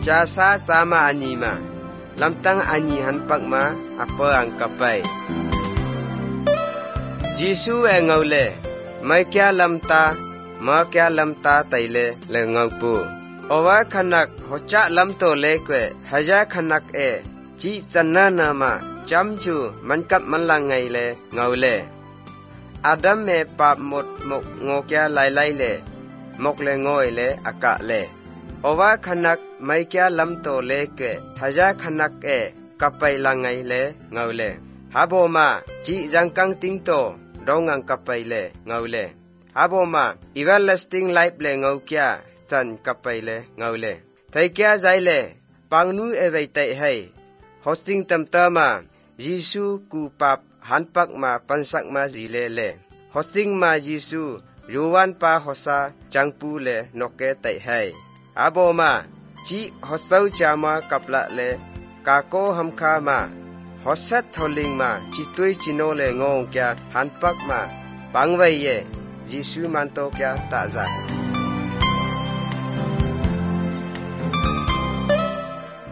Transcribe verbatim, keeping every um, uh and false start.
จาซาสามาอันนี้มาลำตั้งอันนี้หันปักมาอเปอังกับไปยิสูเอเงาเลไม่แก่ลำตามาแก่ลำตาไตเลเลเงาปูอว่าขนักหัวจะลำโตเล็กเวหายาขนักเอจีจันนานามาจำจูมันกับมันลังไงเลเงาเลอาดัมเมปาบหมดหมกงอแก่ไล่ไล่เลหมกเลงอยเลอากาเลอว่าขนักไม่แก่ลำโตเล็กเวหายาขนักเอกับไปลังไงเลเงาเลฮาโบมาจีจังกังติงโตดองงังกับไปเลเงาเลฮาโบมาอีเวลเลสติงไลฟ์เลเงาแก่จันกับไปเลเงาเลไทยแก่ใจเลปังนูเอเวไตให้ฮอสติงตัมตามายิสูกูปับหันปักมาปันสักมาจีเลเลฮอสติงมายิสูยูวันปาฮอสาจังปูเลนกเกไตให้อาโบมาจีฮอสเซาจามากับละเลกาโกหัมคามาฮอสเซตทอลิงมาจิตุยจิโนเลงงแกหันปักมาปังไว้เยยิสูมันโตแกตาใจ